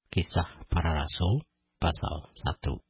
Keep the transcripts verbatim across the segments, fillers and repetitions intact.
Kisah Para Rasul, pasal satu.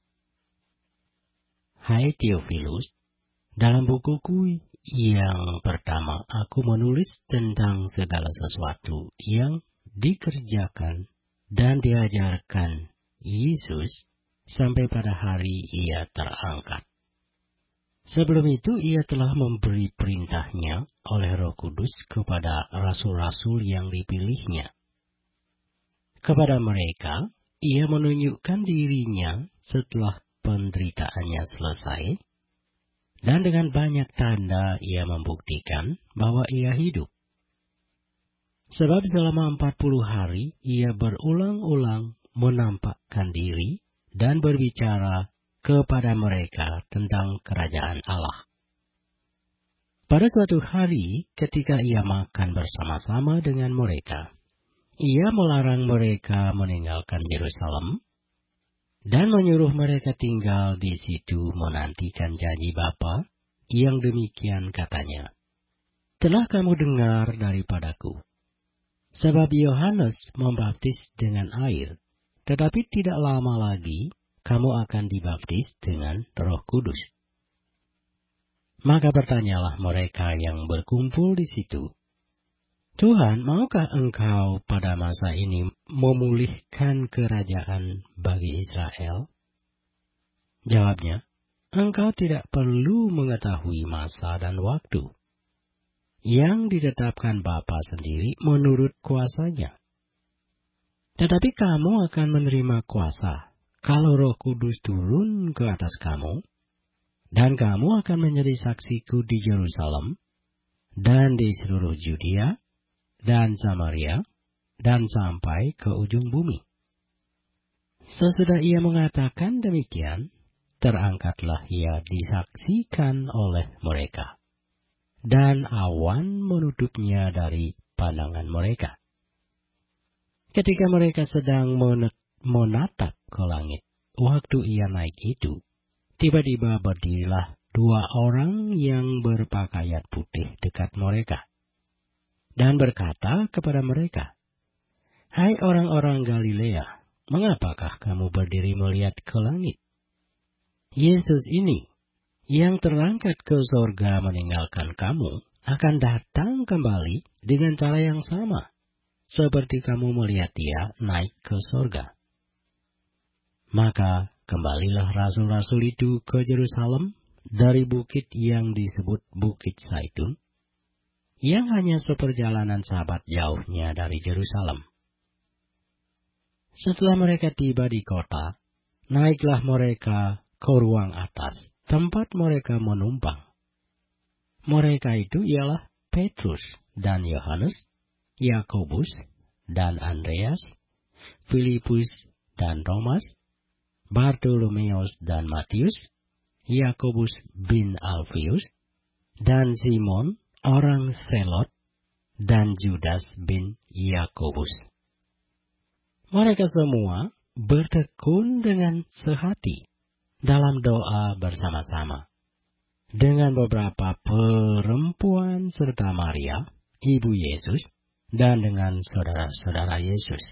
Hai Theophilus, dalam bukuku yang pertama aku menulis tentang segala sesuatu yang dikerjakan dan diajarkan Yesus sampai pada hari ia terangkat. Sebelum itu ia telah memberi perintahnya oleh Roh Kudus kepada rasul-rasul yang dipilihnya. Kepada mereka, ia menunjukkan dirinya setelah penderitaannya selesai, dan dengan banyak tanda ia membuktikan bahwa ia hidup. Sebab selama empat puluh hari ia berulang-ulang menampakkan diri dan berbicara kepada mereka tentang kerajaan Allah. Pada suatu hari ketika ia makan bersama-sama dengan mereka, ia melarang mereka meninggalkan Yerusalem dan menyuruh mereka tinggal di situ menantikan janji Bapa yang demikian katanya. Telah kamu dengar daripadaku, sebab Yohanes membaptis dengan air, tetapi tidak lama lagi kamu akan dibaptis dengan Roh Kudus. Maka bertanyalah mereka yang berkumpul di situ, Tuhan, maukah engkau pada masa ini memulihkan kerajaan bagi Israel? Jawabnya, engkau tidak perlu mengetahui masa dan waktu yang ditetapkan Bapa sendiri menurut kuasanya. Tetapi kamu akan menerima kuasa kalau Roh Kudus turun ke atas kamu, dan kamu akan menjadi saksiku di Yerusalem dan di seluruh Judea dan Samaria, dan sampai ke ujung bumi. Sesudah ia mengatakan demikian, terangkatlah ia disaksikan oleh mereka, dan awan menutupnya dari pandangan mereka. Ketika mereka sedang menatap ke langit, waktu ia naik itu, tiba-tiba berdirilah dua orang yang berpakaian putih dekat mereka, dan berkata kepada mereka, Hai orang-orang Galilea, mengapakah kamu berdiri melihat ke langit? Yesus ini, yang terangkat ke sorga meninggalkan kamu, akan datang kembali dengan cara yang sama, seperti kamu melihat dia naik ke sorga. Maka kembalilah rasul-rasul itu ke Yerusalem dari bukit yang disebut Bukit Zaitun, yang hanya seperjalanan sabat jauhnya dari Yerusalem. Setelah mereka tiba di kota, naiklah mereka ke ruang atas, tempat mereka menumpang. Mereka itu ialah Petrus dan Yohanes, Yakobus dan Andreas, Filipus dan Thomas, Bartolomeus dan Matius, Yakobus bin Alfius, dan Simon orang Selot, dan Judas bin Yakobus. Mereka semua bertekun dengan sehati dalam doa bersama-sama dengan beberapa perempuan serta Maria, ibu Yesus, dan dengan saudara-saudara Yesus.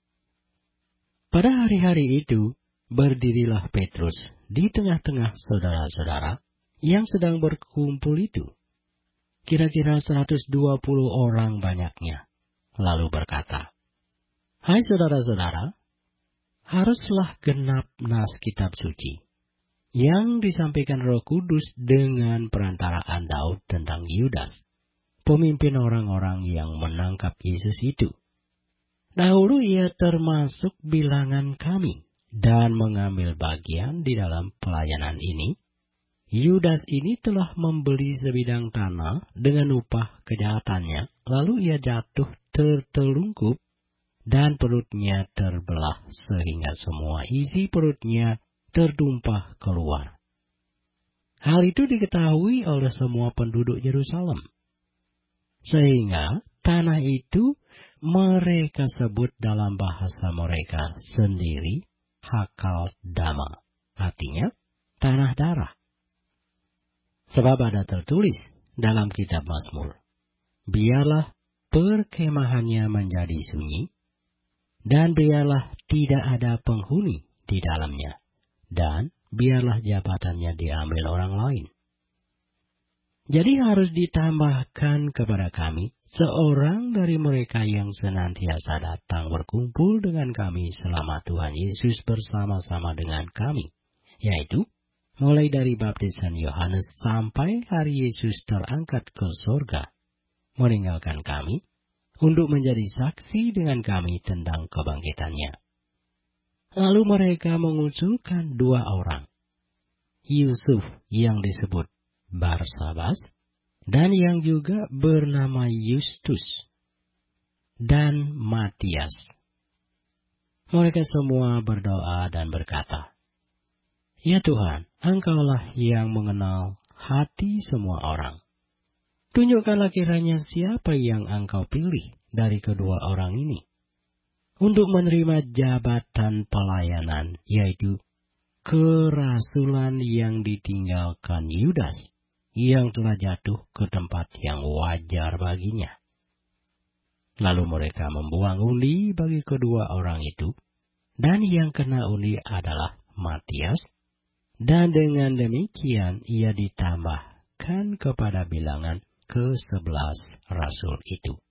Pada hari-hari itu, berdirilah Petrus di tengah-tengah saudara-saudara yang sedang berkumpul itu, kira-kira seratus dua puluh orang banyaknya, lalu berkata, Hai saudara-saudara, haruslah genap nas kitab suci yang disampaikan Roh Kudus dengan perantaraan Daud tentang Yudas, pemimpin orang-orang yang menangkap Yesus itu. Dahulu ia termasuk bilangan kami dan mengambil bagian di dalam pelayanan ini. Yudas ini telah membeli sebidang tanah dengan upah kejahatannya, lalu ia jatuh tertelungkup dan perutnya terbelah sehingga semua isi perutnya tertumpah keluar. Hal itu diketahui oleh semua penduduk Yerusalem, sehingga tanah itu mereka sebut dalam bahasa mereka sendiri Hakal Dama, artinya tanah darah. Sebab ada tertulis dalam kitab Mazmur, biarlah perkemahannya menjadi sunyi, dan biarlah tidak ada penghuni di dalamnya, dan biarlah jabatannya diambil orang lain. Jadi harus ditambahkan kepada kami seorang dari mereka yang senantiasa datang berkumpul dengan kami selama Tuhan Yesus bersama-sama dengan kami, yaitu mulai dari baptisan Yohanes sampai hari Yesus terangkat ke surga, meninggalkan kami untuk menjadi saksi dengan kami tentang kebangkitannya. Lalu mereka mengusulkan dua orang, Yusuf yang disebut Barsabas, dan yang juga bernama Yustus, dan Matias. Mereka semua berdoa dan berkata, "Ya Tuhan, Engkaulah yang mengenal hati semua orang. Tunjukkanlah kiranya siapa yang Engkau pilih dari kedua orang ini untuk menerima jabatan pelayanan, yaitu kerasulan yang ditinggalkan Yudas, yang telah jatuh ke tempat yang wajar baginya." Lalu mereka membuang undi bagi kedua orang itu, dan yang kena undi adalah Matias, dan dengan demikian ia ditambahkan kepada bilangan ke sebelas rasul itu.